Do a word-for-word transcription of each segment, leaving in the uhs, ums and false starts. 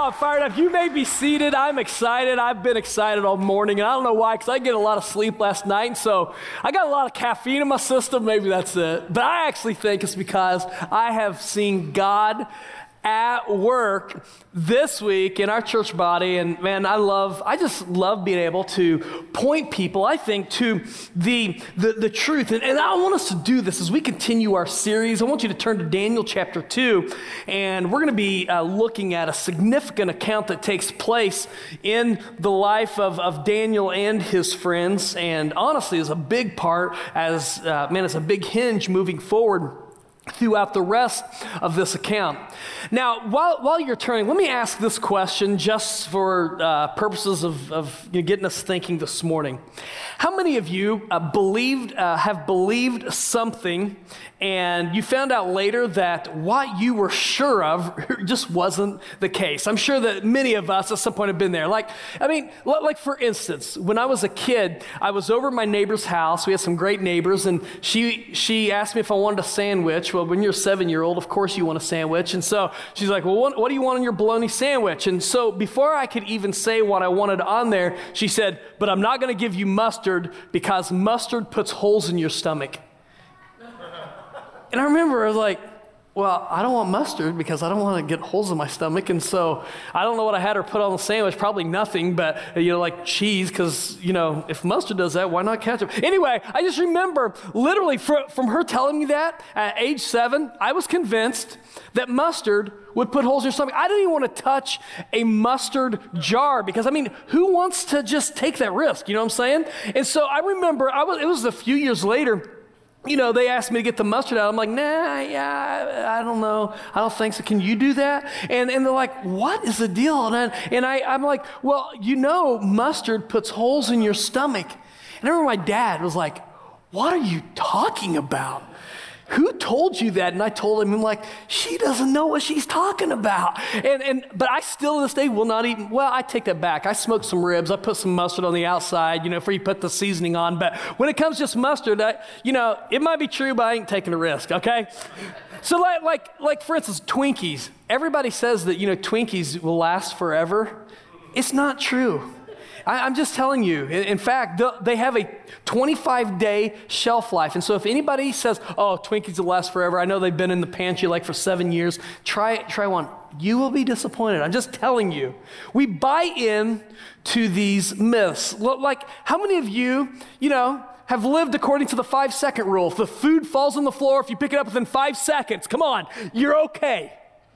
I'm fired up. You may be seated. I'm excited. I've been excited all morning, and I don't know why, because I get a lot of sleep last night, and so I got a lot of caffeine in my system. Maybe that's it. But I actually think it's because I have seen God at work this week in our church body, and man, I love, I just love being able to point people, I think, to the the, the truth, and, and I want us to do this as we continue our series. I want you to turn to Daniel chapter two, and we're going to be uh, looking at a significant account that takes place in the life of, of Daniel and his friends, and honestly is a big part, as, uh, man, it's a big hinge moving forward throughout the rest of this account. Now, while while you're turning, let me ask this question just for uh, purposes of, of you know, getting us thinking this morning. How many of you uh, believed, uh, have believed something, and you found out later that what you were sure of just wasn't the case? I'm sure that many of us at some point have been there. Like, I mean, like for instance, when I was a kid, I was over at my neighbor's house. We had some great neighbors, and she she asked me if I wanted a sandwich. Well, when you're a seven-year-old, of course you want a sandwich. And so she's like, well, what, what do you want on your bologna sandwich? And so before I could even say what I wanted on there, she said, but I'm not going to give you mustard because mustard puts holes in your stomach. And I remember I was like, well, I don't want mustard because I don't want to get holes in my stomach. And so I don't know what I had her put on the sandwich, probably nothing, but, you know, like cheese, because, you know, if mustard does that, why not ketchup? Anyway, I just remember literally fr- from her telling me that at age seven, I was convinced that mustard would put holes in your stomach. I didn't even want to touch a mustard jar because, I mean, who wants to just take that risk? You know what I'm saying? And so I remember, I was, it was a few years later, you know, they asked me to get the mustard out. I'm like, nah, yeah, I don't know. I don't think so. Can you do that? And and they're like, what is the deal? And, I, and I, I'm like, well, you know, mustard puts holes in your stomach. And I remember my dad was like, what are you talking about? Who told you that? And I told him, I'm like, she doesn't know what she's talking about. And and but I still to this day will not eat. Well, I take that back. I smoked some ribs. I put some mustard on the outside, you know, before you put the seasoning on. But when it comes to just mustard, I, you know, it might be true, but I ain't taking a risk, okay? So like, like, like for instance, Twinkies. Everybody says that, you know, Twinkies will last forever. It's not true. I, I'm just telling you. In, in fact, they have a twenty-five day shelf life. And so if anybody says, oh, Twinkies will last forever, I know they've been in the pantry like for seven years, try try one. You will be disappointed. I'm just telling you. We buy in to these myths. Like, how many of you, you know, have lived according to the five second rule? If the food falls on the floor, if you pick it up within five seconds, come on, you're okay.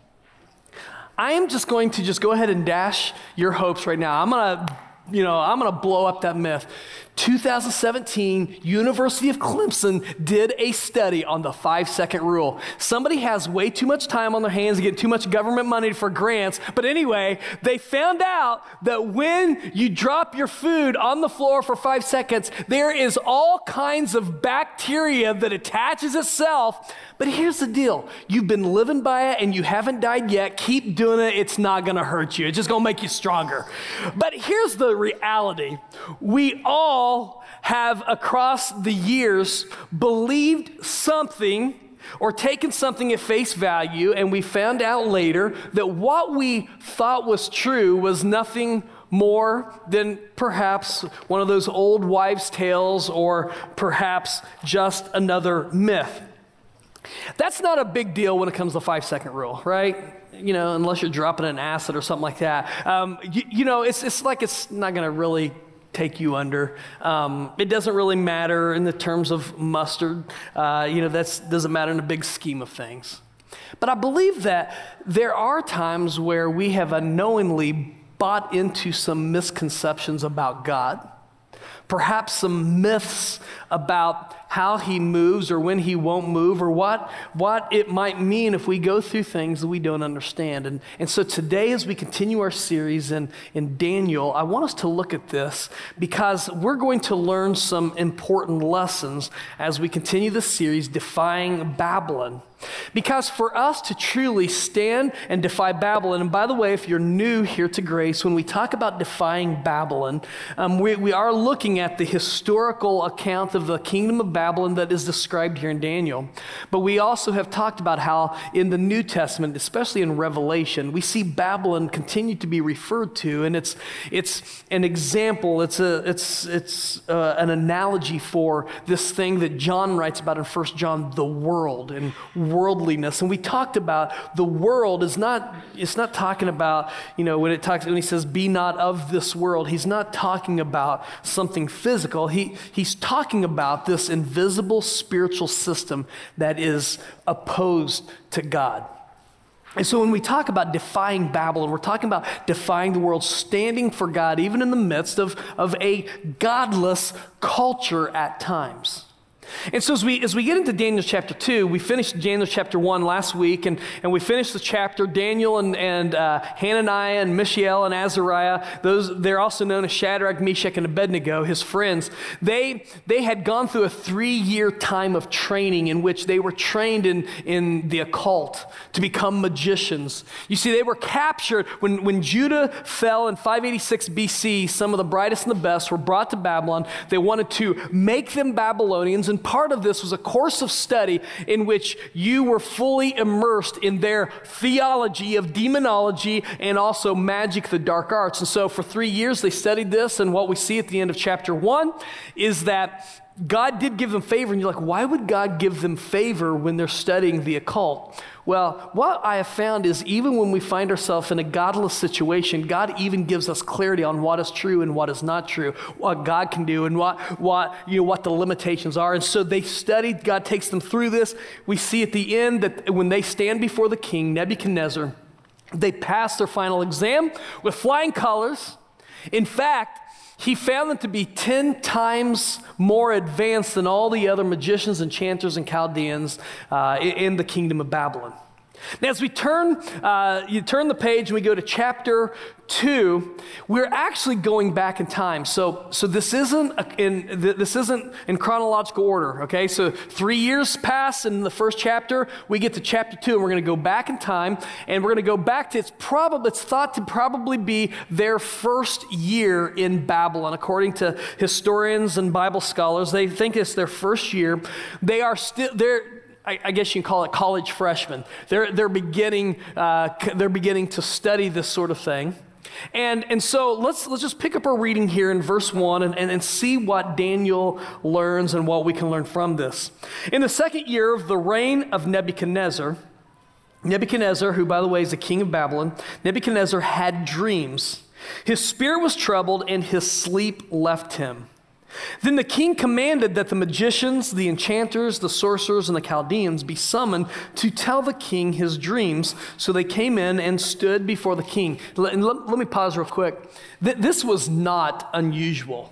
I am just going to just go ahead and dash your hopes right now. I'm going to You know, I'm going to blow up that myth. two thousand seventeen, University of Clemson did a study on the five-second rule. Somebody has way too much time on their hands to get too much government money for grants. But anyway, they found out that when you drop your food on the floor for five seconds, there is all kinds of bacteria that attaches itself. But here's the deal. You've been living by it and you haven't died yet. Keep doing it. It's not going to hurt you. It's just going to make you stronger. But here's the reality. We all have across the years believed something or taken something at face value, and we found out later that what we thought was true was nothing more than perhaps one of those old wives' tales or perhaps just another myth. That's not a big deal when it comes to the five-second rule, right? You know, unless you're dropping an acid or something like that. Um, you, you know, it's it's like it's not going to really take you under. Um, it doesn't really matter in the terms of mustard. Uh, you know, that doesn't matter in the big scheme of things. But I believe that there are times where we have unknowingly bought into some misconceptions about God. Perhaps some myths about how he moves or when he won't move or what, what it might mean if we go through things that we don't understand. And, and so today as we continue our series in, in Daniel, I want us to look at this because we're going to learn some important lessons as we continue this series, Defying Babylon. Because for us to truly stand and defy Babylon, and by the way, if you're new here to Grace, when we talk about defying Babylon, um, we, we are looking looking at the historical account of the kingdom of Babylon that is described here in Daniel. But we also have talked about how in the New Testament, especially in Revelation, we see Babylon continue to be referred to, and it's it's an example, it's a it's it's uh, an analogy for this thing that John writes about in First John, the world and worldliness. And we talked about the world is not it's not talking about, you know, when it talks when he says be not of this world, he's not talking about something physical. He he's talking about this invisible spiritual system that is opposed to God. And so when we talk about defying Babylon, we're talking about defying the world, standing for God, even in the midst of, of a godless culture at times. And so as we as we get into Daniel chapter two, we finished Daniel chapter one last week, and, and we finished the chapter. Daniel and, and uh, Hananiah and Mishael and Azariah, those they're also known as Shadrach, Meshach, and Abednego, his friends. They they had gone through a three-year time of training in which they were trained in, in the occult to become magicians. You see, they were captured when, when Judah fell in five eighty-six B C. Some of the brightest and the best were brought to Babylon. They wanted to make them Babylonians, and part of this was a course of study in which you were fully immersed in their theology of demonology and also magic, the dark arts. And so for three years they studied this, and what we see at the end of chapter one is that God did give them favor. And you're like, why would God give them favor when they're studying the occult? Well, what I have found is even when we find ourselves in a godless situation, God even gives us clarity on what is true and what is not true, what God can do and what, what, you know, what the limitations are. And so they studied, God takes them through this. We see at the end that when they stand before the king, Nebuchadnezzar, they pass their final exam with flying colors. In fact, he found them to be ten times more advanced than all the other magicians, enchanters, and Chaldeans uh, in the kingdom of Babylon. Now, as we turn, uh, you turn the page and we go to chapter two, we're actually going back in time. So, so this isn't a, in this isn't in chronological order. Okay, so three years pass in the first chapter. We get to chapter two, and we're going to go back in time, and we're going to go back to it's probably it's thought to probably be their first year in Babylon, according to historians and Bible scholars. They think it's their first year. They are still they're. I guess you can call it college freshmen. They're they're beginning uh, they're beginning to study this sort of thing, and and so let's let's just pick up our reading here in verse one and, and, and see what Daniel learns and what we can learn from this. In the second year of the reign of Nebuchadnezzar, Nebuchadnezzar, who by the way is the king of Babylon, Nebuchadnezzar had dreams. His spirit was troubled and his sleep left him. Then the king commanded that the magicians, the enchanters, the sorcerers, and the Chaldeans be summoned to tell the king his dreams. So they came in and stood before the king. Let, let, let me pause real quick. Th- this was not unusual.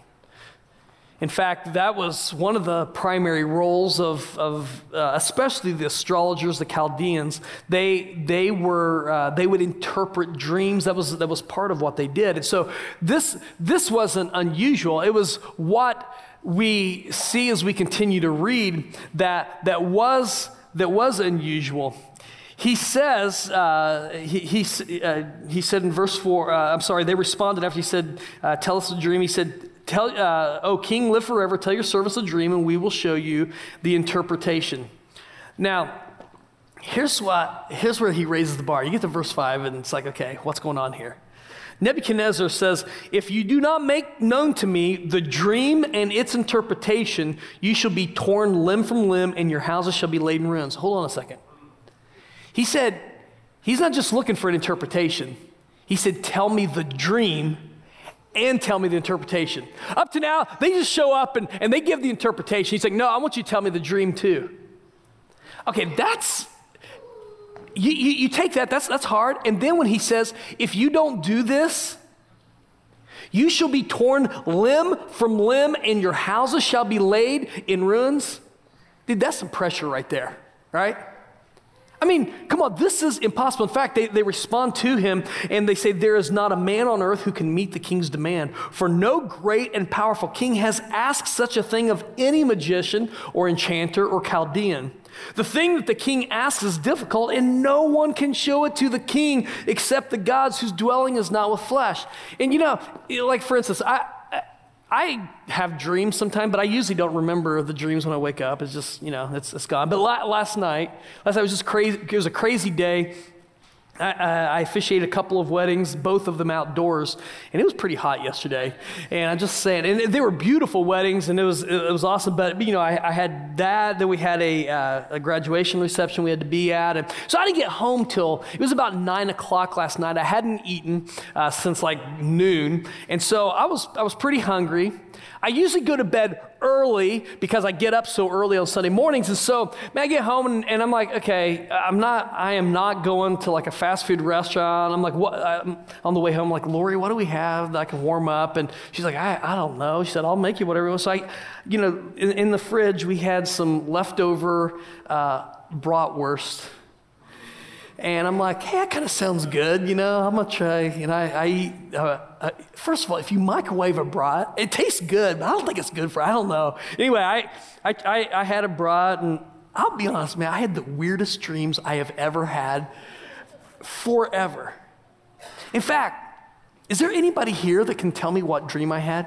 In fact, that was one of the primary roles of, of uh, especially the astrologers, the Chaldeans. They they were uh, they would interpret dreams. That was that was part of what they did. And so this this wasn't unusual. It was what we see as we continue to read that that was that was unusual. He says, uh, he he, uh, he said in verse four. Uh, I'm sorry. They responded after he said, uh, "Tell us a dream." He said, Tell, uh, O king, live forever. Tell your servants a dream, and we will show you the interpretation. Now, here's what. Here's where he raises the bar. You get to verse five, and it's like, okay, what's going on here? Nebuchadnezzar says, if you do not make known to me the dream and its interpretation, you shall be torn limb from limb, and your houses shall be laid in ruins. Hold on a second. He said, he's not just looking for an interpretation. He said, tell me the dream and tell me the interpretation. Up to now, they just show up and, and they give the interpretation. He's like, no, I want you to tell me the dream too. Okay, that's, you, you, you take that, that's, that's hard. And then when he says, if you don't do this, you shall be torn limb from limb and your houses shall be laid in ruins. Dude, that's some pressure right there, right? I mean, come on, this is impossible. In fact, they, they respond to him and they say, there is not a man on earth who can meet the king's demand. For no great and powerful king has asked such a thing of any magician or enchanter or Chaldean. The thing that the king asks is difficult, and no one can show it to the king except the gods whose dwelling is not with flesh. And you know, like for instance, I, I have dreams sometimes, but I usually don't remember the dreams when I wake up. It's just, you know, it's, it's gone. But la- last night, last night was just crazy. It was a crazy day. I, I officiated a couple of weddings, both of them outdoors, and it was pretty hot yesterday. And I'm just saying, and they were beautiful weddings, and it was it was awesome. But you know, I, I had that. Then we had a, uh, a graduation reception we had to be at, and so I didn't get home till it was about nine o'clock last night. I hadn't eaten uh, since like noon, and so I was I was pretty hungry. I usually go to bed early because I get up so early on Sunday mornings. And so, man, I get home and, and I'm like, okay, I'm not, I am not going to like a fast food restaurant. I'm like, what? I'm on the way home, I'm like, Lori, what do we have that I can warm up? And she's like, I, I don't know. She said, I'll make you whatever you want. So I, you know, in, in the fridge, we had some leftover uh, bratwurst. And I'm like, hey, that kind of sounds good, you know, I'm gonna try, and I, I eat, uh, uh, first of all, if you microwave a brat, it tastes good, but I don't think it's good for, I don't know. Anyway, I, I, I, I had a brat, and I'll be honest, man, I had the weirdest dreams I have ever had forever. In fact, is there anybody here that can tell me what dream I had?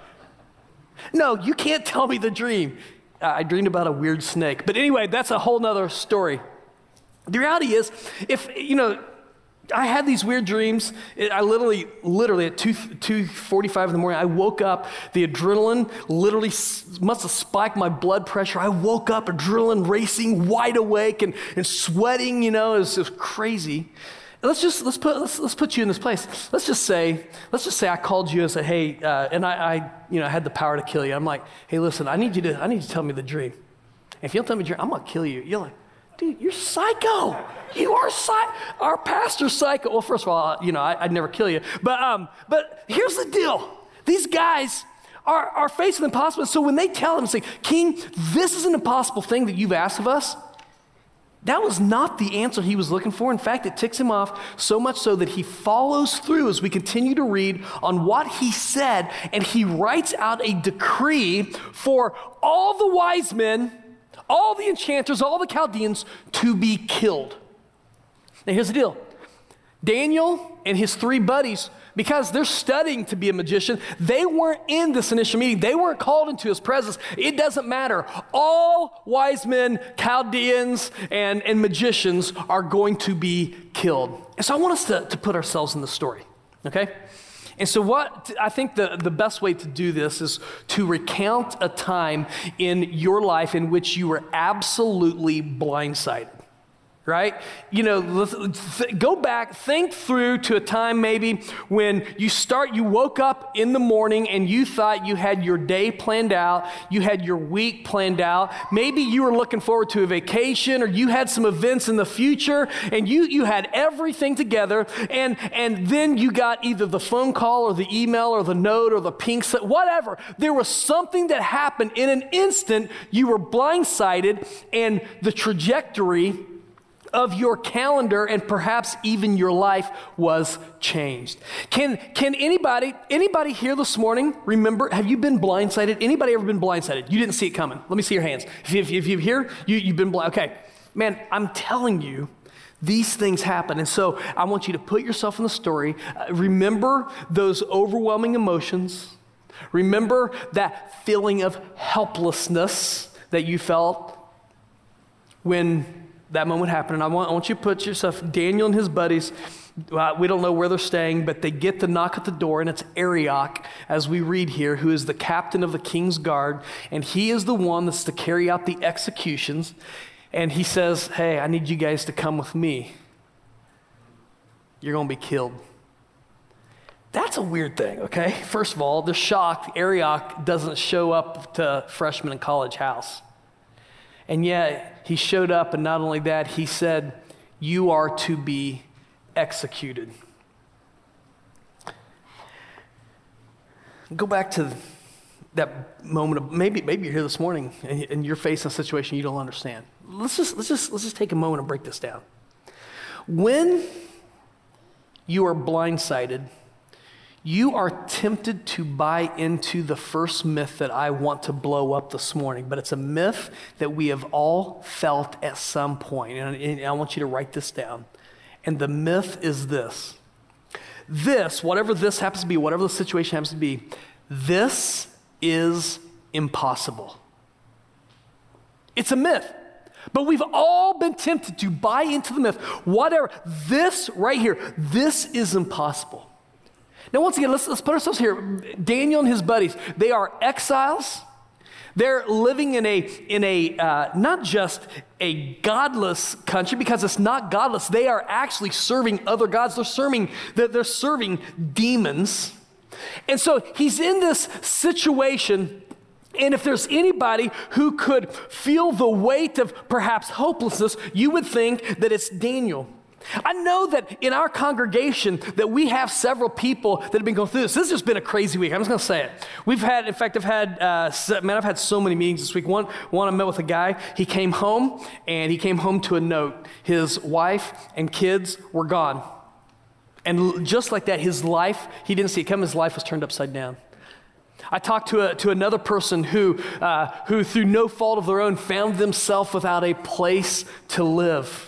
No, you can't tell me the dream. Uh, I dreamed about a weird snake, but anyway, that's a whole nother story. The reality is, if, you know, I had these weird dreams. I literally, literally at two forty-five in the morning, I woke up, the adrenaline literally must have spiked my blood pressure. I woke up, adrenaline racing, wide awake and, and sweating, you know, it was, it was crazy. Let's just, let's put, let's, let's put you in this place. Let's just say, let's just say I called you and said, hey, uh, and I, I, you know, had the power to kill you. I'm like, hey, listen, I need you to, I need you to tell me the dream. If you don't tell me the dream, I'm going to kill you. You're like, dude, you're psycho. You are psycho. Our pastor's psycho. Well, first of all, you know, I, I'd never kill you. But um, but here's the deal. These guys are, are facing the impossible. So when they tell him, say, King, this is an impossible thing that you've asked of us, that was not the answer he was looking for. In fact, it ticks him off so much so that he follows through as we continue to read on what he said, and he writes out a decree for all the wise men, all the enchanters, all the Chaldeans to be killed. Now here's the deal. Daniel and his three buddies, because they're studying to be a magician, they weren't in this initial meeting. They weren't called into his presence. It doesn't matter. All wise men, Chaldeans, and, and magicians are going to be killed. And so I want us to, to put ourselves in the story, okay? And so what I think the, the best way to do this is to recount a time in your life in which you were absolutely blindsided, right? You know, th- go back, think through to a time maybe when you start, you woke up in the morning and you thought you had your day planned out, you had your week planned out. Maybe you were looking forward to a vacation, or you had some events in the future, and you you had everything together, and and then you got either the phone call or the email or the note or the pink slip, whatever. There was something that happened in an instant. You were blindsided, and the trajectory of your calendar and perhaps even your life was changed. Can can anybody anybody here this morning remember, have you been blindsided? Anybody ever been blindsided? You didn't see it coming. Let me see your hands. If, you, if you're here, you, you've been blind. Okay, man, I'm telling you, these things happen. And so I want you to put yourself in the story. Uh, remember those overwhelming emotions. Remember that feeling of helplessness that you felt when that moment happened. And I want, I want you to put yourself, Daniel and his buddies, uh, we don't know where they're staying, but they get the knock at the door, and it's Arioch, as we read here, who is the captain of the king's guard, and he is the one that's to carry out the executions. And he says, hey, I need you guys to come with me. You're going to be killed. That's a weird thing, okay? First of all, they're shocked. Arioch doesn't show up to freshman in college house. And yet, he showed up, and not only that, he said, you are to be executed. Go back to that moment of, maybe maybe you're here this morning, and, and you're facing a situation you don't understand. Let's just, let's just, let's just take a moment and break this down. When you are blindsided, you are tempted to buy into the first myth that I want to blow up this morning, but it's a myth that we have all felt at some point, and, and I want you to write this down. And the myth is this. This, whatever this happens to be, whatever the situation happens to be, this is impossible. It's a myth. But we've all been tempted to buy into the myth. Whatever, this right here, this is impossible. Now, once again, let's, let's put ourselves here. Daniel and his buddies, they are exiles. They're living in a, in a uh, not just a godless country, because it's not godless. They are actually serving other gods. They're serving, they're, they're serving demons. And so he's in this situation, and if there's anybody who could feel the weight of perhaps hopelessness, you would think that it's Daniel. I know that in our congregation that we have several people that have been going through this. This has just been a crazy week. I'm just going to say it. We've had, in fact, I've had, uh, man, I've had so many meetings this week. One, one I met with a guy. He came home, and he came home to a note. His wife and kids were gone. And just like that, his life, he didn't see it come. His life was turned upside down. I talked to a, to another person who, uh, who, through no fault of their own, found themselves without a place to live.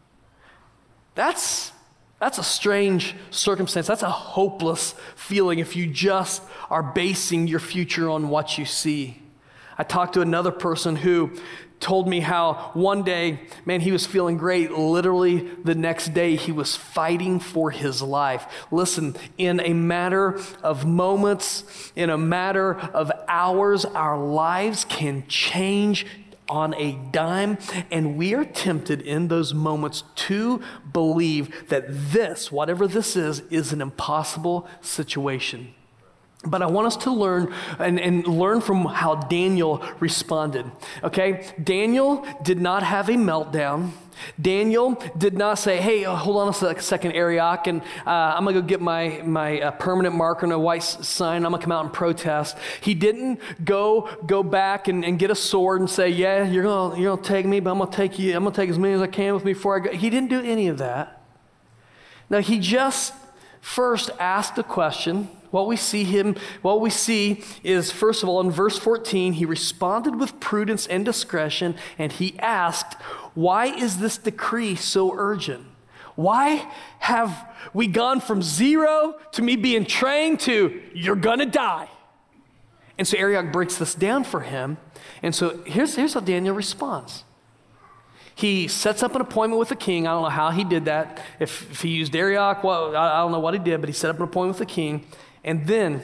That's, that's a strange circumstance. That's a hopeless feeling if you just are basing your future on what you see. I talked to another person who told me how one day, man, he was feeling great. Literally the next day, he was fighting for his life. Listen, in a matter of moments, in a matter of hours, our lives can change on a dime, and we are tempted in those moments to believe that this, whatever this is, is an impossible situation. But I want us to learn and, and learn from how Daniel responded, okay? Daniel did not have a meltdown. Daniel did not say, hey, uh, hold on a sec- second, Arioch, and uh, I'm going to go get my, my uh, permanent marker and a white s- sign. I'm going to come out and protest. He didn't go go back and, and get a sword and say, yeah, you're going you're gonna take me, but I'm going to take you. I'm going to take as many as I can with me before I go. He didn't do any of that. No, he just first asked a question. What we see him, what we see is, first of all, in verse fourteen, he responded with prudence and discretion, and he asked, why is this decree so urgent? Why have we gone from zero to me being trained to you're gonna die? And so Arioch breaks this down for him. And so here's, here's how Daniel responds. He sets up an appointment with the king. I don't know how he did that. If, if he used Arioch, well, I, I don't know what he did, but he set up an appointment with the king. And then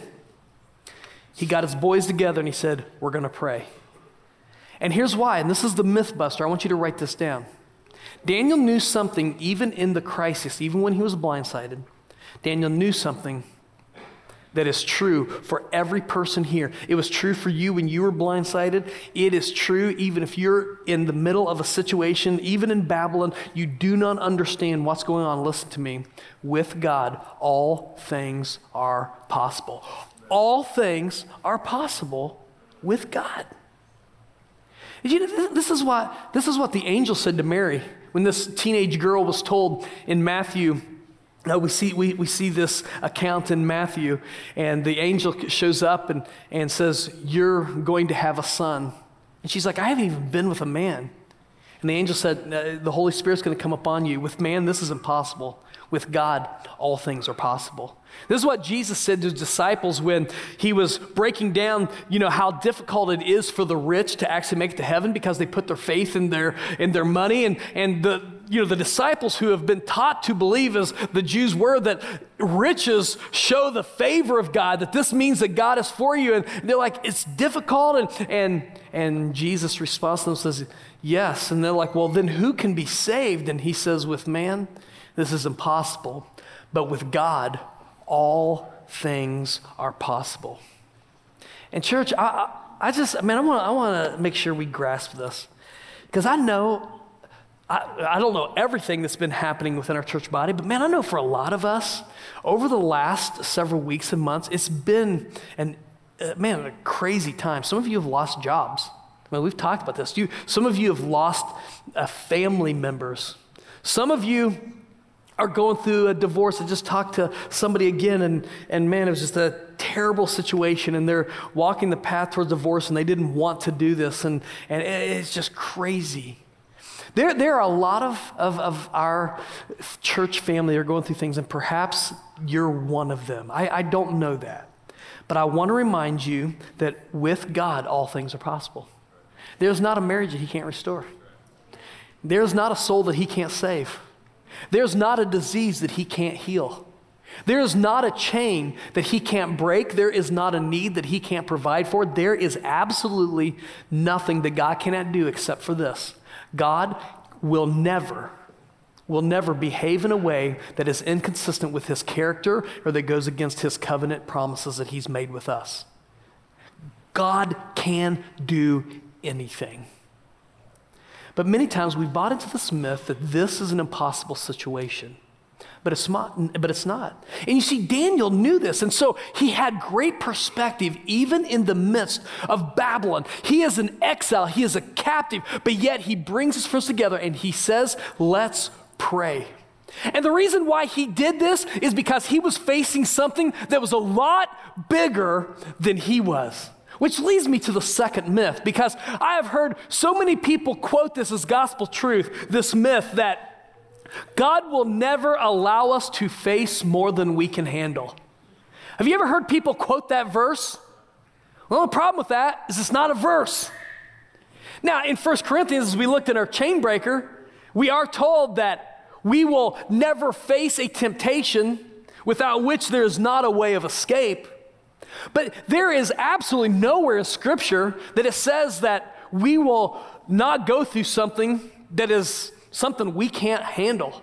he got his boys together and he said, we're going to pray. And here's why, and this is the myth buster. I want you to write this down. Daniel knew something even in the crisis, even when he was blindsided. Daniel knew something that is true for every person here. It was true for you when you were blindsided. It is true even if you're in the middle of a situation, even in Babylon, you do not understand what's going on. Listen to me. With God, all things are possible. All things are possible with God. You know, this is what, this is what the angel said to Mary when this teenage girl was told in Matthew. Now we see we, we see this account in Matthew, and the angel shows up and, and says, you're going to have a son. And she's like, I haven't even been with a man. And the angel said, the Holy Spirit's going to come upon you. With man, this is impossible. With God, all things are possible. This is what Jesus said to his disciples when he was breaking down, you know, how difficult it is for the rich to actually make it to heaven because they put their faith in their in their money. And, and the you know the disciples who have been taught to believe, as the Jews were, that riches show the favor of God, that this means that God is for you. And they're like, it's difficult. And and and Jesus responds to them and says, yes. And they're like, well, then who can be saved? And he says, with man, this is impossible, but with God, all things are possible. And church, I, I, I just, I mean, I want, I want to make sure we grasp this, because I know, I, I don't know everything that's been happening within our church body, but man, I know for a lot of us, over the last several weeks and months, it's been an, uh, man, a crazy time. Some of you have lost jobs. I mean, we've talked about this. You, some of you have lost uh, family members. Some of you are going through a divorce. I just talked to somebody again, and, and man, it was just a terrible situation, and they're walking the path towards divorce, and they didn't want to do this, and, and it's just crazy. There, there are a lot of, of, of our church family that are going through things, and perhaps you're one of them. I, I don't know that. But I want to remind you that with God, all things are possible. There's not a marriage that he can't restore. There's not a soul that he can't save. There's not a disease that he can't heal. There is not a chain that he can't break. There is not a need that he can't provide for. There is absolutely nothing that God cannot do except for this. God will never, will never behave in a way that is inconsistent with his character or that goes against his covenant promises that he's made with us. God can do anything. But many times we've bought into this myth that this is an impossible situation. But it's not, but it's not. And you see, Daniel knew this, and so he had great perspective even in the midst of Babylon. He is an exile, he is a captive, but yet he brings his friends together and he says, let's pray. And the reason why he did this is because he was facing something that was a lot bigger than he was. Which leads me to the second myth, because I have heard so many people quote this as gospel truth, this myth that God will never allow us to face more than we can handle. Have you ever heard people quote that verse? Well, the problem with that is it's not a verse. Now, in First Corinthians, as we looked at our chain breaker, we are told that we will never face a temptation without which there is not a way of escape. But there is absolutely nowhere in Scripture that it says that we will not go through something that is something we can't handle.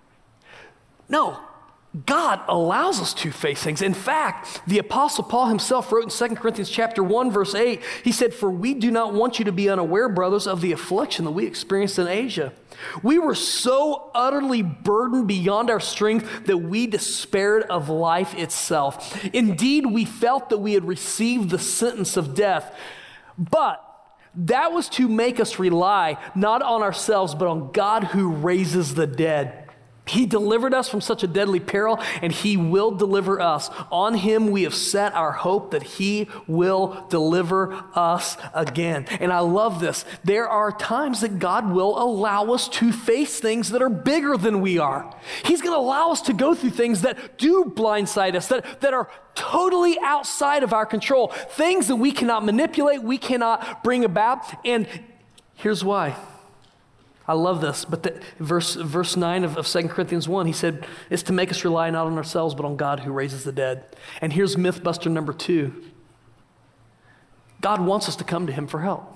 No, God allows us to face things. In fact, the Apostle Paul himself wrote in Second Corinthians chapter one, verse eight, he said, "For we do not want you to be unaware, brothers, of the affliction that we experienced in Asia. We were so utterly burdened beyond our strength that we despaired of life itself. Indeed, we felt that we had received the sentence of death. But that was to make us rely not on ourselves, but on God who raises the dead. He delivered us from such a deadly peril, and he will deliver us. On him we have set our hope that he will deliver us again." And I love this. There are times that God will allow us to face things that are bigger than we are. He's going to allow us to go through things that do blindside us, that, that are totally outside of our control, things that we cannot manipulate, we cannot bring about. And here's why. I love this, but the, verse verse nine of, of Second Corinthians one, he said, it's to make us rely not on ourselves, but on God who raises the dead. And here's mythbuster number two. God wants us to come to him for help.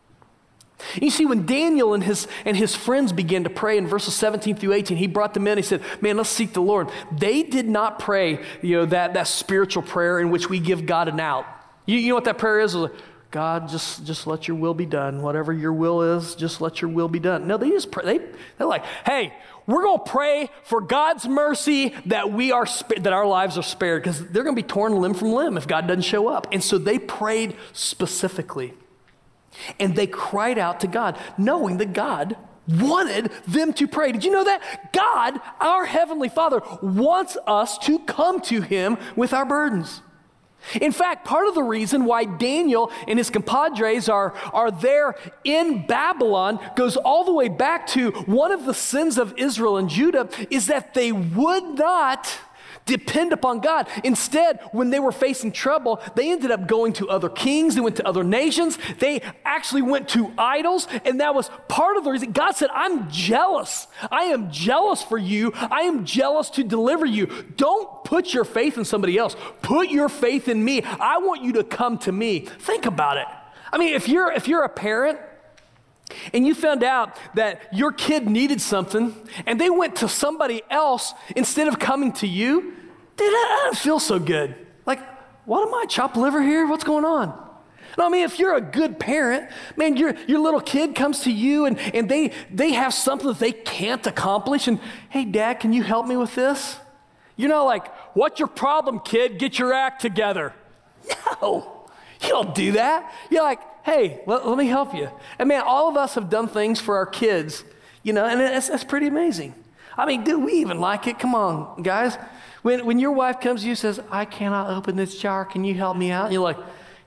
You see, when Daniel and his and his friends began to pray in verses seventeen through eighteen, he brought them in, he said, man, let's seek the Lord. They did not pray, you know, that, that spiritual prayer in which we give God an out. You, you know what that prayer is? God, just, just let your will be done. Whatever your will is, just let your will be done. No, they just pray. They, they're like, hey, we're going to pray for God's mercy that we are that our lives are spared, because they're going to be torn limb from limb if God doesn't show up. And so they prayed specifically. And they cried out to God, knowing that God wanted them to pray. Did you know that? God, our Heavenly Father, wants us to come to him with our burdens. In fact, part of the reason why Daniel and his compadres are, are there in Babylon goes all the way back to one of the sins of Israel and Judah is that they would not depend upon God. Instead, when they were facing trouble, they ended up going to other kings, they went to other nations, they actually went to idols, and that was part of the reason. God said, I'm jealous. I am jealous for you. I am jealous to deliver you. Don't put your faith in somebody else. Put your faith in me. I want you to come to me. Think about it. I mean, if you're if you're a parent, and you found out that your kid needed something, and they went to somebody else instead of coming to you, dude, that doesn't feel so good. Like, what am I, chopped liver here? What's going on? No, I mean, if you're a good parent, man, your your little kid comes to you, and, and they, they have something that they can't accomplish, and, hey, Dad, can you help me with this? You're not like, what's your problem, kid? Get your act together. No, you don't do that. You're like, hey, let, let me help you. And man, all of us have done things for our kids, you know, and that's, that's pretty amazing. I mean, do we even like it? Come on, guys. When when your wife comes to you and says, I cannot open this jar, can you help me out? And you're like,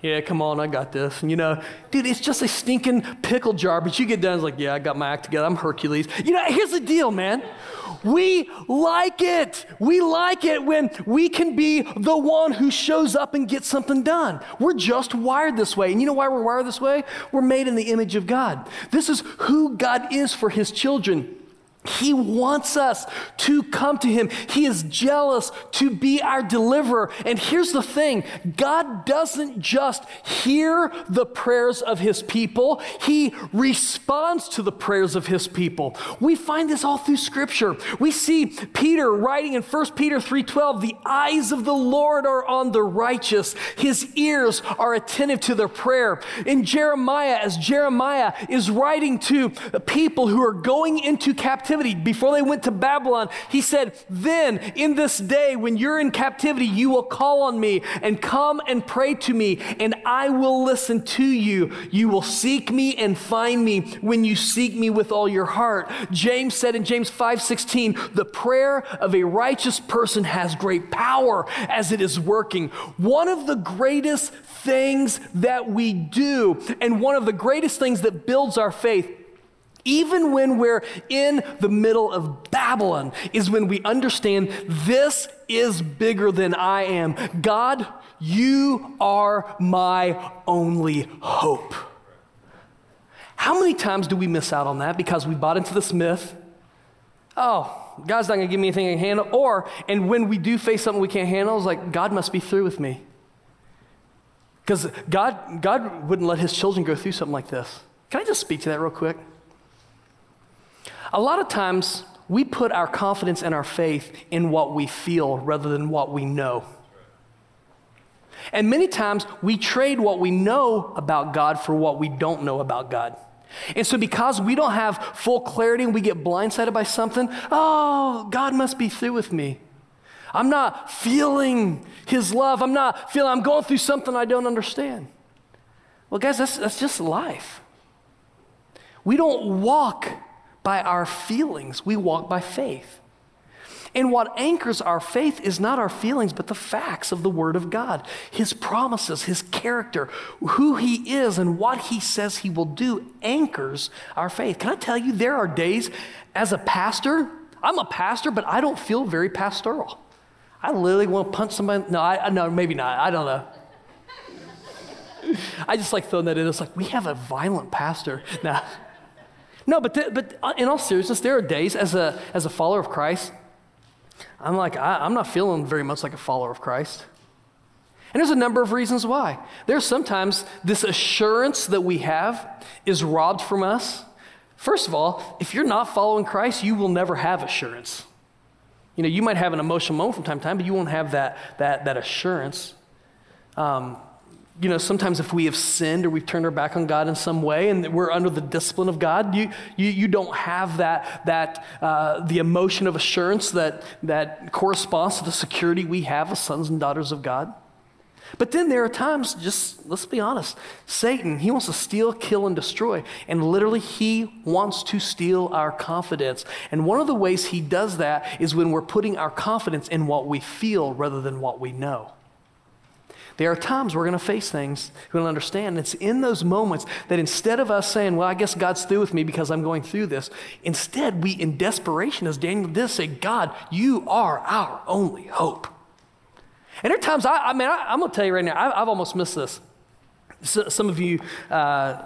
Yeah, come on, I got this. And you know, dude, it's just a stinking pickle jar, but you get done, it's like, yeah, I got my act together. I'm Hercules. You know, here's the deal, man. We like it. We like it when we can be the one who shows up and gets something done. We're just wired this way. And you know why we're wired this way? We're made in the image of God. This is who God is for his children. He wants us to come to him. He is jealous to be our deliverer. And here's the thing, God doesn't just hear the prayers of his people, he responds to the prayers of his people. We find this all through Scripture. We see Peter writing in First Peter three twelve, the eyes of the Lord are on the righteous. His ears are attentive to their prayer. In Jeremiah, as Jeremiah is writing to people who are going into captivity, before they went to Babylon, he said, then in this day when you're in captivity, you will call on me and come and pray to me, and I will listen to you. You will seek me and find me when you seek me with all your heart. James said in James five sixteen, the prayer of a righteous person has great power as it is working. One of the greatest things that we do, and one of the greatest things that builds our faith, even when we're in the middle of Babylon, is when we understand this is bigger than I am. God, you are my only hope. How many times do we miss out on that because we bought into this myth? Oh, God's not going to give me anything I can handle. Or, and when we do face something we can't handle, it's like, God must be through with me. Because God, God wouldn't let his children go through something like this. Can I just speak to that real quick? A lot of times, we put our confidence and our faith in what we feel rather than what we know. And many times, we trade what we know about God for what we don't know about God. And so because we don't have full clarity and we get blindsided by something, oh, God must be through with me. I'm not feeling his love. I'm not feeling, I'm going through something I don't understand. Well, guys, that's, that's just life. We don't walk by our feelings, we walk by faith. And what anchors our faith is not our feelings, but the facts of the Word of God, his promises, his character, who he is, and what he says he will do anchors our faith. Can I tell you, there are days as a pastor, I'm a pastor, but I don't feel very pastoral. I literally want to punch somebody. No, I, no, maybe not. I don't know. I just like throwing that in. It's like, we have a violent pastor. Nah. No, but th- but in all seriousness, there are days as a as a follower of Christ, I'm like, I, I'm not feeling very much like a follower of Christ. And there's a number of reasons why. There's sometimes this assurance that we have is robbed from us. First of all, if you're not following Christ, you will never have assurance. You know, you might have an emotional moment from time to time, but you won't have that that that assurance. Um, You know, sometimes if we have sinned or we've turned our back on God in some way and we're under the discipline of God, you you, you don't have that, that uh, the emotion of assurance that, that corresponds to the security we have as sons and daughters of God. But then there are times, just let's be honest, Satan, he wants to steal, kill, and destroy. And literally, he wants to steal our confidence. And one of the ways he does that is when we're putting our confidence in what we feel rather than what we know. There are times we're going to face things we don't understand. It's in those moments that instead of us saying, well, I guess God's through with me because I'm going through this, instead we, in desperation, as Daniel did, say, God, you are our only hope. And there are times, I, I mean, I, I'm going to tell you right now, I, I've almost missed this. So, some of you, uh,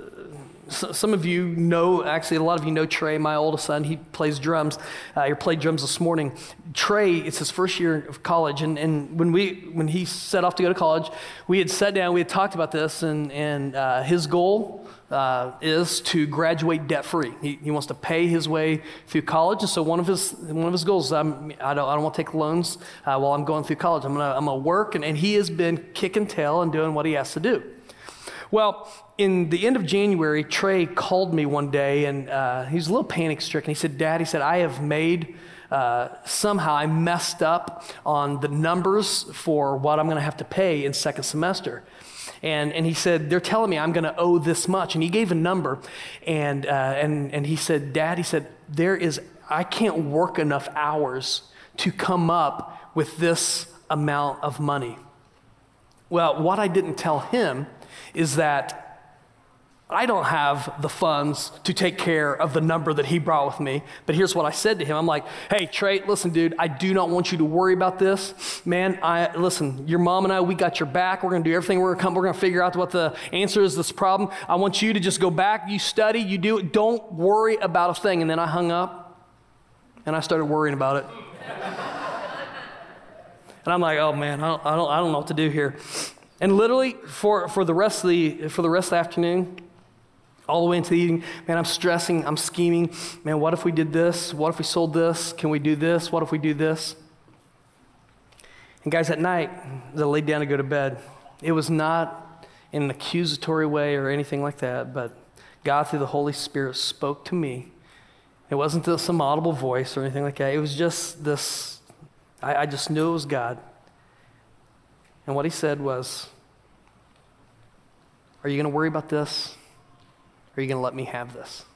so, some of you know, actually a lot of you know Trey, my oldest son. He plays drums. Uh, he played drums this morning. Trey, it's his first year of college, and, and when we when he set off to go to college, we had sat down, we had talked about this, and, and uh, his goal uh, is to graduate debt-free. He, he wants to pay his way through college, and so one of his one of his goals is I'm, I don't I don't want to take loans uh, while I'm going through college. I'm gonna I'm gonna work, and, and he has been kicking tail and doing what he has to do. Well, in the end of January, Trey called me one day, and uh, he was a little panic-stricken. He said, Dad, he said, I have made, uh, somehow I messed up on the numbers for what I'm going to have to pay in second semester. And and he said, they're telling me I'm going to owe this much. And he gave a number, and, uh, and, and he said, Dad, he said, there is, I can't work enough hours to come up with this amount of money. Well, what I didn't tell him is that I don't have the funds to take care of the number that he brought with me. But here's what I said to him. I'm like, hey, Trey, listen, dude, I do not want you to worry about this. Man, I listen, your mom and I, we got your back. We're going to do everything. We're going to come. We're going to figure out what the answer is to this problem. I want you to just go back. You study. You do it. Don't worry about a thing. And then I hung up, and I started worrying about it. And I'm like, oh, man, I don't, I don't, I don't know what to do here. And literally, for, for, the rest of the, for the rest of the afternoon, all the way into the evening, man, I'm stressing, I'm scheming. Man, what if we did this? What if we sold this? Can we do this? What if we do this? And guys, at night, as I laid down to go to bed, it was not in an accusatory way or anything like that, but God, through the Holy Spirit, spoke to me. It wasn't this, some audible voice or anything like that. It was just this, I, I just knew it was God. And what he said was, are you going to worry about this? Or are you going to let me have this?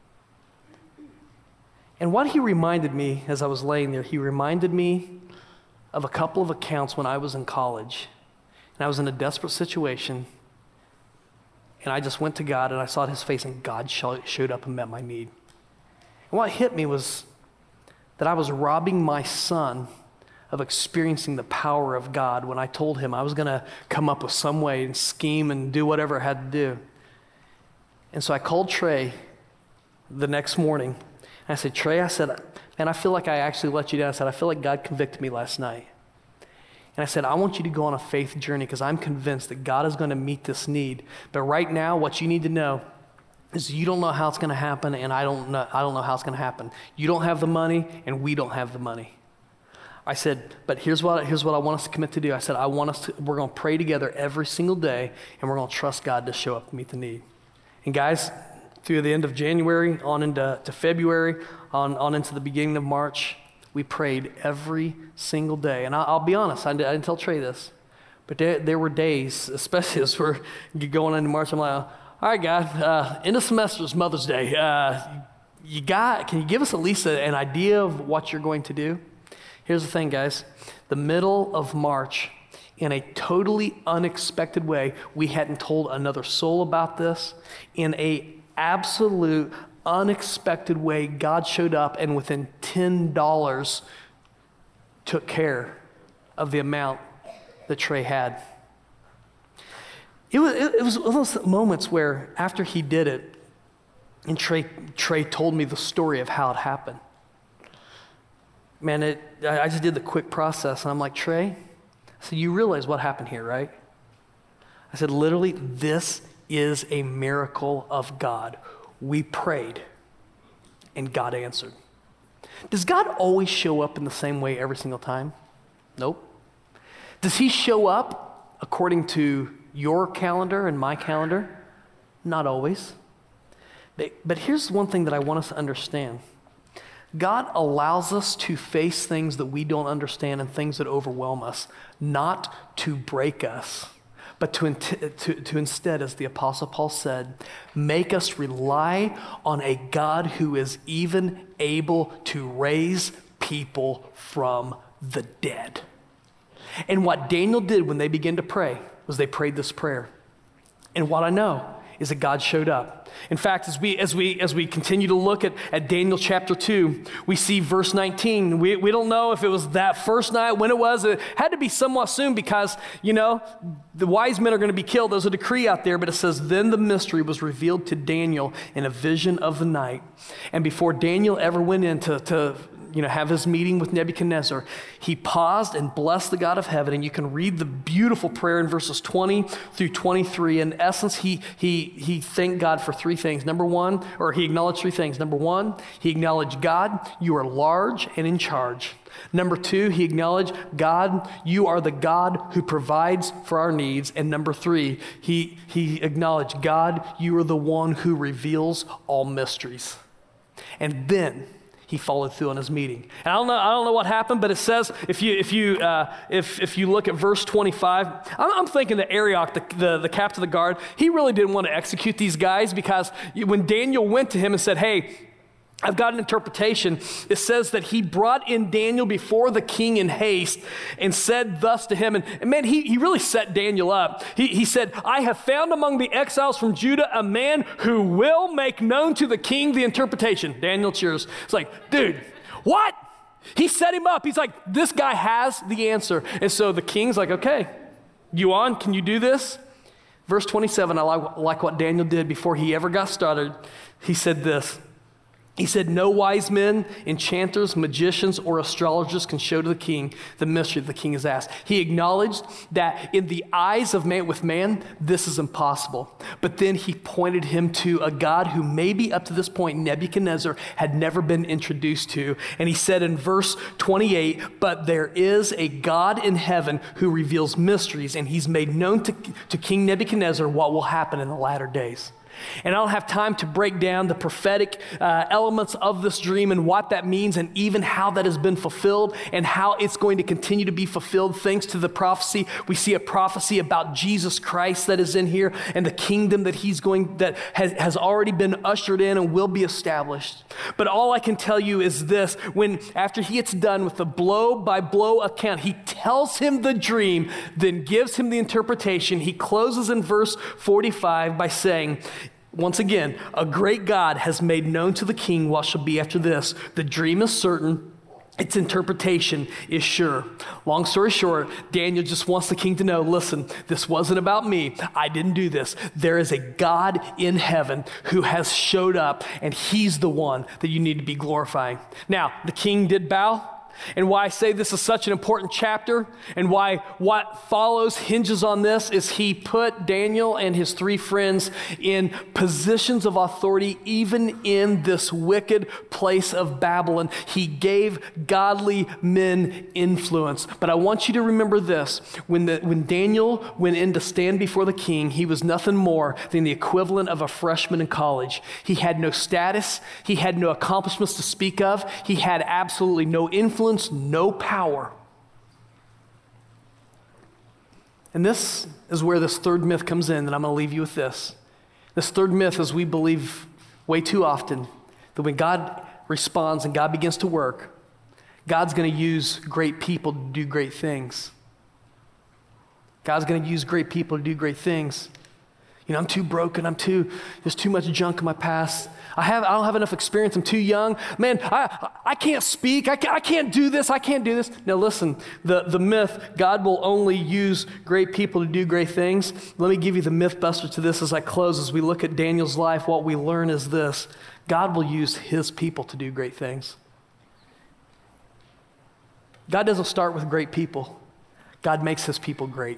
And what he reminded me as I was laying there, he reminded me of a couple of accounts when I was in college. And I was in a desperate situation. And I just went to God and I saw his face and God showed up and met my need. And what hit me was that I was robbing my son of experiencing the power of God when I told him I was going to come up with some way and scheme and do whatever I had to do. And so I called Trey the next morning. And I said, Trey, I said, man, I feel like I actually let you down. I said, I feel like God convicted me last night. And I said, I want you to go on a faith journey because I'm convinced that God is going to meet this need. But right now, what you need to know is you don't know how it's going to happen, and I don't know, I don't know how it's going to happen. You don't have the money, and we don't have the money. I said, but here's what, here's what I want us to commit to do. I said, I want us to, we're going to pray together every single day, and we're going to trust God to show up and meet the need. And guys, through the end of January, on into to February, on, on into the beginning of March, we prayed every single day. And I'll, I'll be honest, I didn't, I didn't tell Trey this, but there, there were days, especially as we're going into March, I'm like, all right, God, uh, end of semester is Mother's Day. Uh, you got, can you give us at least a, an idea of what you're going to do? Here's the thing, guys. The middle of March, in a totally unexpected way, we hadn't told another soul about this. In a absolute unexpected way, God showed up and within ten dollars took care of the amount that Trey had. It was, it was one of those moments where after he did it, and Trey, Trey told me the story of how it happened. Man, it, I just did the quick process, and I'm like, Trey, so you realize what happened here, right? I said, literally, this is a miracle of God. We prayed, and God answered. Does God always show up in the same way every single time? Nope. Does he show up according to your calendar and my calendar? Not always. But, but here's one thing that I want us to understand. God allows us to face things that we don't understand and things that overwhelm us, not to break us, but to, to, to instead, as the Apostle Paul said, make us rely on a God who is even able to raise people from the dead. And what Daniel did when they began to pray was they prayed this prayer. And what I know is that God showed up. In fact, as we as we as we continue to look at, at Daniel chapter two, we see verse nineteen. We we don't know if it was that first night, when it was. It had to be somewhat soon because, you know, the wise men are going to be killed. There's a decree out there, but it says, then the mystery was revealed to Daniel in a vision of the night. And before Daniel ever went in to, to you know, have his meeting with Nebuchadnezzar, he paused and blessed the God of heaven. And you can read the beautiful prayer in verses twenty through twenty-three. In essence, he he he thanked God for three things. Number one, or he acknowledged three things. Number one, he acknowledged, God, you are large and in charge. Number two, he acknowledged, God, you are the God who provides for our needs. And number three, he he acknowledged, God, you are the one who reveals all mysteries. And then he followed through on his meeting. And I don't know, I don't know what happened, but it says, if you if you uh, if if you look at verse twenty-five, I'm, I'm thinking that Arioch, the, the the captain of the guard, he really didn't want to execute these guys, because when Daniel went to him and said, hey, I've got an interpretation. It says that he brought in Daniel before the king in haste and said thus to him. And, and man, he, he really set Daniel up. He, he said, I have found among the exiles from Judah a man who will make known to the king the interpretation. Daniel cheers. It's like, dude, what? He set him up. He's like, this guy has the answer. And so the king's like, okay, you on? Can you do this? Verse twenty-seven, I like, like what Daniel did before he ever got started. He said this. He said, no wise men, enchanters, magicians, or astrologers can show to the king the mystery the king has asked. He acknowledged that in the eyes of man, with man, this is impossible. But then he pointed him to a God who maybe up to this point Nebuchadnezzar had never been introduced to. And he said in verse twenty-eight, but there is a God in heaven who reveals mysteries, and he's made known to, to King Nebuchadnezzar what will happen in the latter days. And I don't have time to break down the prophetic uh, elements of this dream and what that means and even how that has been fulfilled and how it's going to continue to be fulfilled thanks to the prophecy. We see a prophecy about Jesus Christ that is in here and the kingdom that he's going, that has, has already been ushered in and will be established. But all I can tell you is this, when after he gets done with the blow by blow account, he tells him the dream, then gives him the interpretation. He closes in verse forty-five by saying, once again, a great God has made known to the king what shall be after this. The dream is certain. Its interpretation is sure. Long story short, Daniel just wants the king to know, listen, this wasn't about me. I didn't do this. There is a God in heaven who has showed up, and he's the one that you need to be glorifying. Now, the king did bow. And why I say this is such an important chapter and why what follows hinges on this is he put Daniel and his three friends in positions of authority even in this wicked place of Babylon. He gave godly men influence. But I want you to remember this. When, the, when Daniel went in to stand before the king, he was nothing more than the equivalent of a freshman in college. He had no status. He had no accomplishments to speak of. He had absolutely no influence. No power. And this is where this third myth comes in, and I'm going to leave you with this. This third myth is we believe way too often that when God responds and God begins to work, God's going to use great people to do great things. God's going to use great people to do great things. You know, I'm too broken. I'm too, there's too much junk in my past. I have, I don't have enough experience. I'm too young. Man, I, I can't speak. I, I can't do this. I can't do this. Now listen, the, the myth, God will only use great people to do great things. Let me give you the myth buster to this as I close. As we look at Daniel's life, what we learn is this. God will use his people to do great things. God doesn't start with great people. God makes his people great.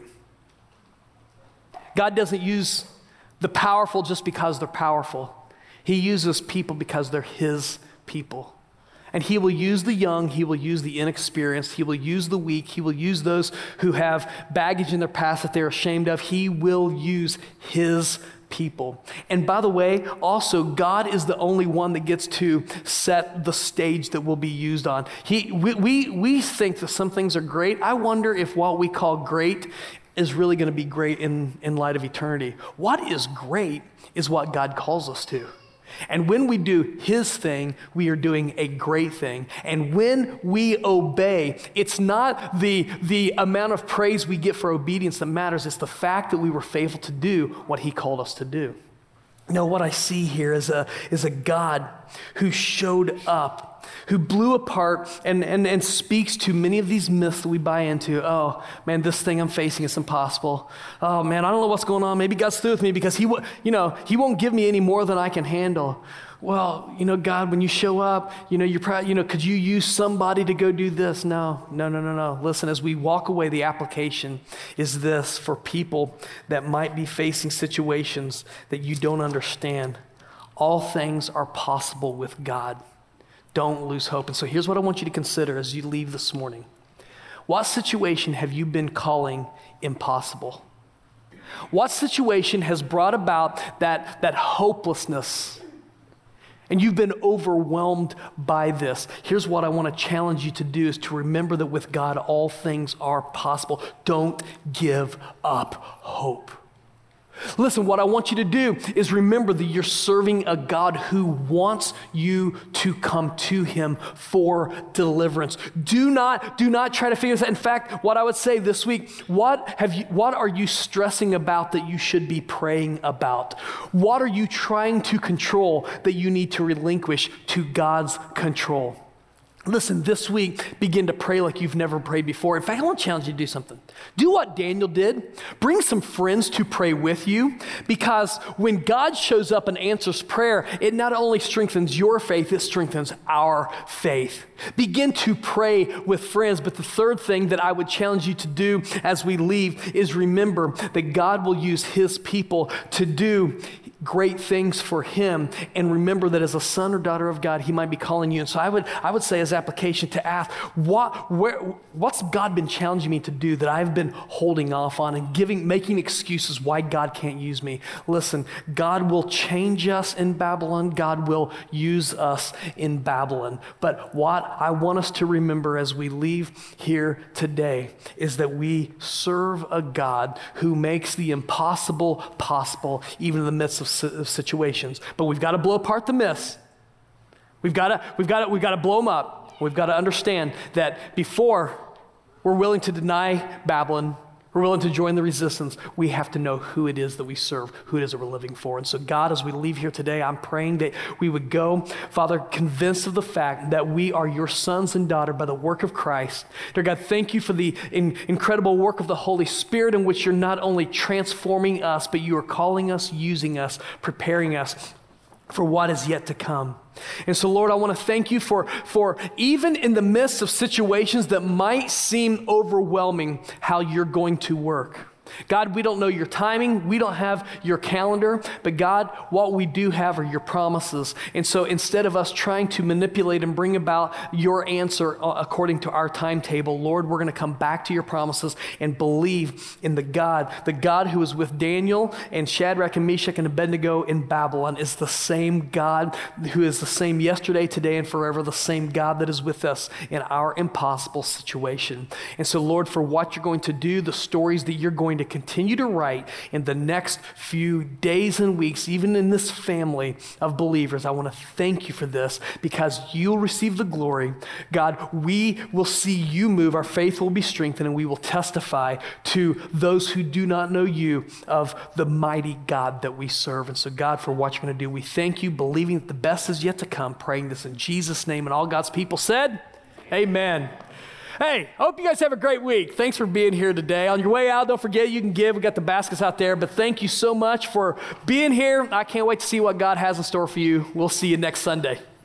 God doesn't use the powerful just because they're powerful. He uses people because they're his people. And he will use the young, he will use the inexperienced, he will use the weak, he will use those who have baggage in their past that they're ashamed of. He will use his people. And by the way, also, God is the only one that gets to set the stage that will be used on. He, we, we, we think that some things are great. I wonder if what we call great is really going to be great in, in light of eternity. What is great is what God calls us to. And when we do his thing, we are doing a great thing. And when we obey, it's not the, the amount of praise we get for obedience that matters. It's the fact that we were faithful to do what he called us to do. Now, what I see here is a, is a God who showed up, who blew apart and, and, and speaks to many of these myths that we buy into. Oh, man, this thing I'm facing is impossible. Oh, man, I don't know what's going on. Maybe God's through with me because he, w- you know, he won't give me any more than I can handle. Well, you know, God, when you show up, you know, you're proud, you know, could you use somebody to go do this? No, no, no, no, no. Listen, as we walk away, the application is this for people that might be facing situations that you don't understand. All things are possible with God. Don't lose hope. And so here's what I want you to consider as you leave this morning. What situation have you been calling impossible? What situation has brought about that, that hopelessness? And you've been overwhelmed by this. Here's what I want to challenge you to do is to remember that with God, all things are possible. Don't give up hope. Listen, what I want you to do is remember that you're serving a God who wants you to come to him for deliverance. Do not, do not try to figure this out. In fact, what I would say this week, what have you, what are you stressing about that you should be praying about? What are you trying to control that you need to relinquish to God's control? Listen, this week, begin to pray like you've never prayed before. In fact, I want to challenge you to do something. Do what Daniel did. Bring some friends to pray with you, because when God shows up and answers prayer, it not only strengthens your faith, it strengthens our faith. Begin to pray with friends. But the third thing that I would challenge you to do as we leave is remember that God will use his people to do great things for him, and remember that as a son or daughter of God, he might be calling you. And so I would I would say as application to ask, what where what's God been challenging me to do that I've been holding off on and giving making excuses why God can't use me? Listen, God will change us in Babylon. God will use us in Babylon. But what I want us to remember as we leave here today is that we serve a God who makes the impossible possible, even in the midst of of situations. But we've got to blow apart the myths. We've got to, we've got to, we've got to blow them up. We've got to understand that before we're willing to deny Babylon, we're willing to join the resistance, we have to know who it is that we serve, who it is that we're living for. And so God, as we leave here today, I'm praying that we would go, Father, convinced of the fact that we are your sons and daughter by the work of Christ. Dear God, thank you for the in, incredible work of the Holy Spirit, in which you're not only transforming us, but you are calling us, using us, preparing us for what is yet to come. And so, Lord, I want to thank you for, for even in the midst of situations that might seem overwhelming, how you're going to work. God, we don't know your timing. We don't have your calendar. But God, what we do have are your promises. And so instead of us trying to manipulate and bring about your answer according to our timetable, Lord, we're going to come back to your promises and believe in the God. The God who was with Daniel and Shadrach and Meshach and Abednego in Babylon is the same God who is the same yesterday, today, and forever, the same God that is with us in our impossible situation. And so, Lord, for what you're going to do, the stories that you're going to continue to write in the next few days and weeks, even in this family of believers, I want to thank you for this, because you'll receive the glory. God, we will see you move. Our faith will be strengthened, and we will testify to those who do not know you of the mighty God that we serve. And so, God, for what you're going to do, we thank you, believing that the best is yet to come, praying this in Jesus' name. And all God's people said, amen. Hey, I hope you guys have a great week. Thanks for being here today. On your way out, don't forget you can give. We got the baskets out there. But thank you so much for being here. I can't wait to see what God has in store for you. We'll see you next Sunday.